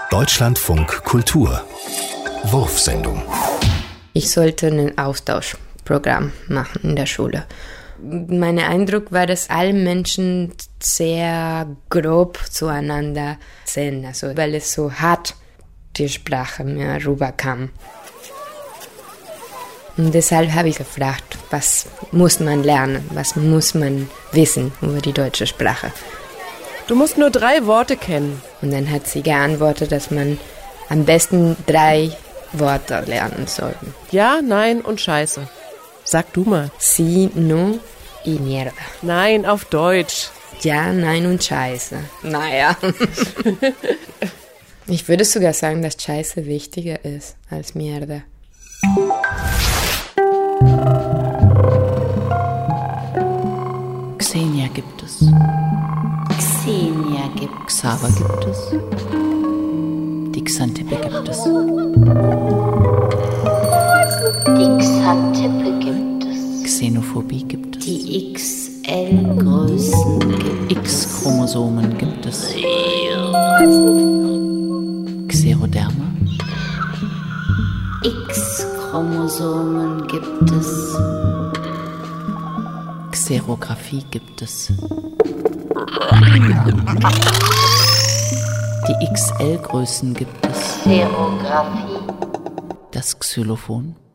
Deutschlandfunk Kultur Wurfsendung. Ich sollte ein Austauschprogramm machen in der Schule. Mein Eindruck war, dass alle Menschen sehr grob zueinander sind, also weil es so hart die Sprache mir rüberkam. Und deshalb habe ich gefragt, was muss man lernen, was muss man wissen über die deutsche Sprache. Du musst nur 3 Worte kennen. Und dann hat sie geantwortet, dass man am besten 3 Worte lernen soll. Ja, nein und Scheiße. Sag du mal. Sí, no y mierda. Nein, auf Deutsch. Ja, nein und Scheiße. Naja. Ich würde sogar sagen, dass Scheiße wichtiger ist als Mierda. Xenia gibt es. Xenia gibt es. Xaver gibt es. Die Xantippe gibt es. Die Xantippe gibt es. Xenophobie gibt es. Die XL-Größen gibt es. X-Chromosomen gibt es. Xeroderma. X-Chromosomen gibt es. Xerographie gibt es. Die XL-Größen gibt es. Xerographie. Das Xylophon.